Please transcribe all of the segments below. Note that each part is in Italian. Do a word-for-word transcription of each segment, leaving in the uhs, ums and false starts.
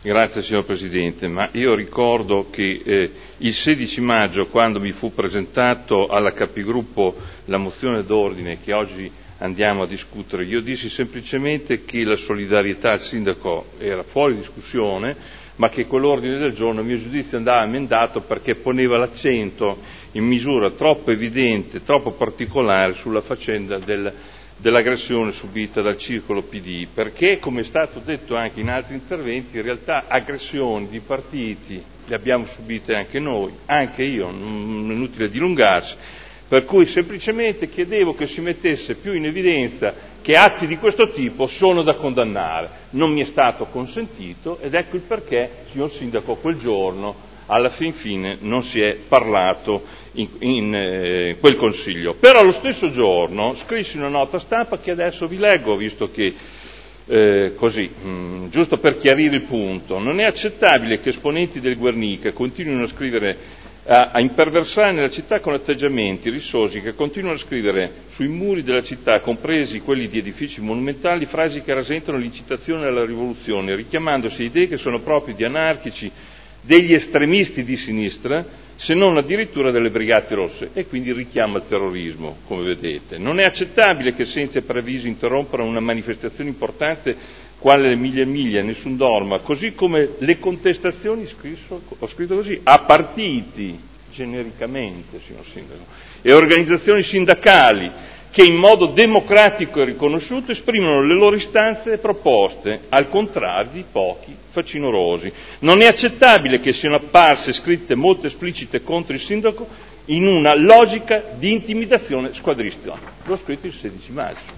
Grazie signor Presidente, ma io ricordo che eh, il sedici maggio, quando mi fu presentato alla Capigruppo la mozione d'ordine che oggi andiamo a discutere, io dissi semplicemente che la solidarietà al sindaco era fuori discussione, ma che quell'ordine del giorno, a mio giudizio, andava emendato perché poneva l'accento in misura troppo evidente, troppo particolare sulla faccenda del dell'aggressione subita dal circolo P D, perché, come è stato detto anche in altri interventi, in realtà aggressioni di partiti le abbiamo subite anche noi, anche io, non è inutile dilungarsi, per cui semplicemente chiedevo che si mettesse più in evidenza che atti di questo tipo sono da condannare. Non mi è stato consentito ed ecco il perché, signor Sindaco, quel giorno alla fin fine non si è parlato in, in eh, quel Consiglio. Però lo stesso giorno scrissi una nota stampa che adesso vi leggo, visto che eh, così, mh, giusto per chiarire il punto. Non è accettabile che esponenti del Guernica continuino a scrivere, a, a imperversare nella città con atteggiamenti rissosi che continuano a scrivere sui muri della città, compresi quelli di edifici monumentali, frasi che rasentano l'incitazione alla rivoluzione, richiamandosi a idee che sono proprie di anarchici, degli estremisti di sinistra, se non addirittura delle Brigate Rosse, e quindi richiama al terrorismo, come vedete. Non è accettabile che senza preavviso interrompano una manifestazione importante quale le miglia e miglia, nessun dorma, così come le contestazioni, scritto, ho scritto così, a partiti, genericamente, signor Sindaco, e organizzazioni sindacali, che in modo democratico e riconosciuto esprimono le loro istanze e proposte, al contrario di pochi facinorosi. Non è accettabile che siano apparse scritte molto esplicite contro il sindaco in una logica di intimidazione squadristica. L'ho scritto il sedici maggio.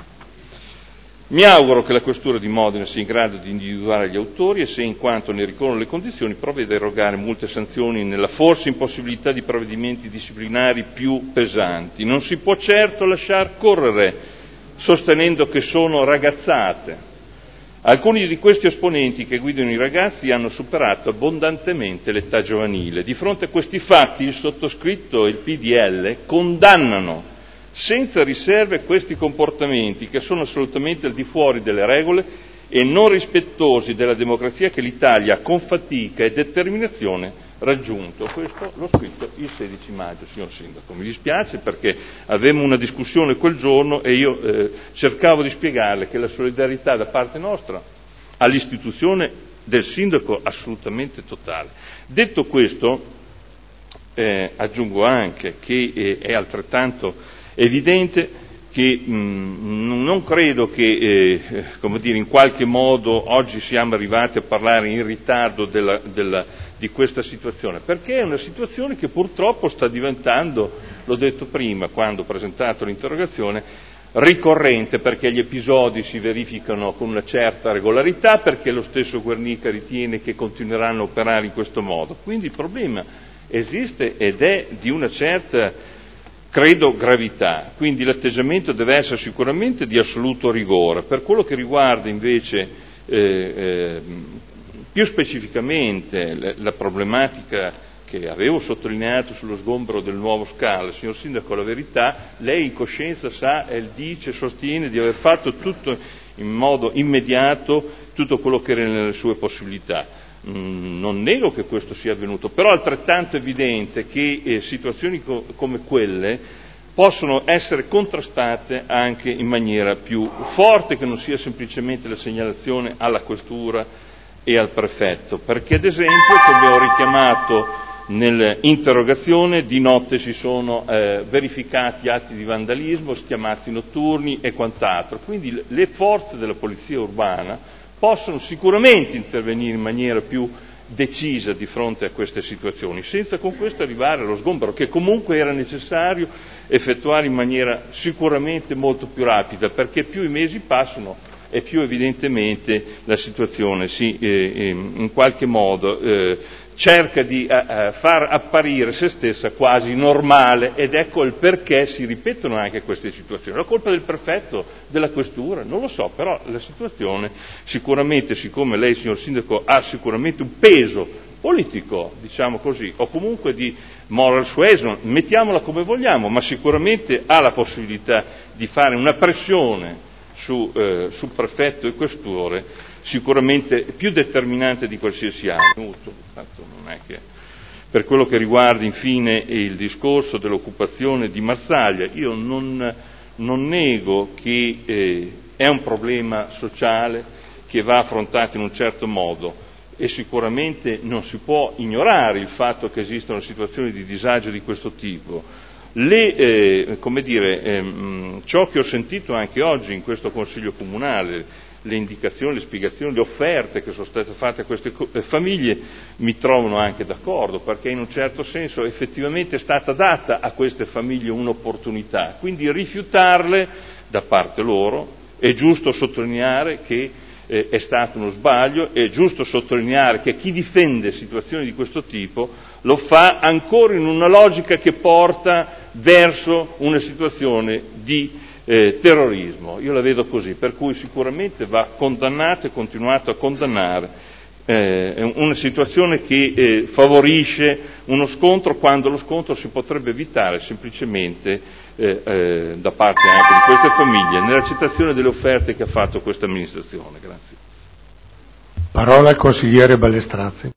Mi auguro che la Questura di Modena sia in grado di individuare gli autori e se, in quanto ne ricorrono le condizioni, provveda a erogare multe e sanzioni nella forse impossibilità di provvedimenti disciplinari più pesanti. Non si può certo lasciar correre sostenendo che sono ragazzate. Alcuni di questi esponenti che guidano i ragazzi hanno superato abbondantemente l'età giovanile. Di fronte a questi fatti il sottoscritto e il P D L condannano senza riserve questi comportamenti che sono assolutamente al di fuori delle regole e non rispettosi della democrazia che l'Italia con fatica e determinazione raggiunto. Questo l'ho scritto il sedici maggio, signor Sindaco. Mi dispiace perché avevamo una discussione quel giorno e io eh, cercavo di spiegarle che la solidarietà da parte nostra all'istituzione del Sindaco assolutamente totale. Detto questo, eh, aggiungo anche che eh, è altrettanto evidente che mh, non credo che, eh, come dire, in qualche modo oggi siamo arrivati a parlare in ritardo della, della, di questa situazione, perché è una situazione che purtroppo sta diventando, l'ho detto prima quando ho presentato l'interrogazione, ricorrente, perché gli episodi si verificano con una certa regolarità, perché lo stesso Guernica ritiene che continueranno a operare in questo modo. Quindi il problema esiste ed è di una certa, credo, gravità, quindi l'atteggiamento deve essere sicuramente di assoluto rigore. Per quello che riguarda invece eh, eh, più specificamente la, la problematica che avevo sottolineato sullo sgombero del nuovo Scala, signor Sindaco, la verità, lei in coscienza sa e dice, sostiene di aver fatto tutto in modo immediato, tutto quello che era nelle sue possibilità. Non nego che questo sia avvenuto, però è altrettanto evidente che eh, situazioni co- come quelle possono essere contrastate anche in maniera più forte, che non sia semplicemente la segnalazione alla Questura e al Prefetto, perché ad esempio, come ho richiamato nell'interrogazione, di notte si sono eh, verificati atti di vandalismo, schiamazzi notturni e quant'altro, quindi le forze della Polizia Urbana possono sicuramente intervenire in maniera più decisa di fronte a queste situazioni, senza con questo arrivare allo sgombero, che comunque era necessario effettuare in maniera sicuramente molto più rapida, perché più i mesi passano e più evidentemente la situazione si, eh, in qualche modo eh, cerca di eh, far apparire se stessa quasi normale, ed ecco il perché si ripetono anche queste situazioni. La colpa del prefetto, della questura, non lo so, però la situazione sicuramente, siccome lei, signor Sindaco, ha sicuramente un peso politico, diciamo così, o comunque di moral suasion, mettiamola come vogliamo, ma sicuramente ha la possibilità di fare una pressione su, eh, sul prefetto e questore, sicuramente più determinante di qualsiasi altro. Non è che... Per quello che riguarda infine il discorso dell'occupazione di Marsaglia, io non, non nego che eh, è un problema sociale che va affrontato in un certo modo, e sicuramente non si può ignorare il fatto che esistono situazioni di disagio di questo tipo. Le, eh, come dire, ehm, ciò che ho sentito anche oggi in questo Consiglio Comunale, le indicazioni, le spiegazioni, le offerte che sono state fatte a queste famiglie mi trovano anche d'accordo, perché in un certo senso effettivamente è stata data a queste famiglie un'opportunità, quindi rifiutarle da parte loro è giusto sottolineare che eh, è stato uno sbaglio, è giusto sottolineare che chi difende situazioni di questo tipo lo fa ancora in una logica che porta verso una situazione di Eh, terrorismo. Io la vedo così, per cui sicuramente va condannato e continuato a condannare eh, una situazione che eh, favorisce uno scontro quando lo scontro si potrebbe evitare semplicemente eh, eh, da parte anche di queste famiglie nell'accettazione delle offerte che ha fatto questa amministrazione. Grazie. Parola al consigliere Ballestrazzi.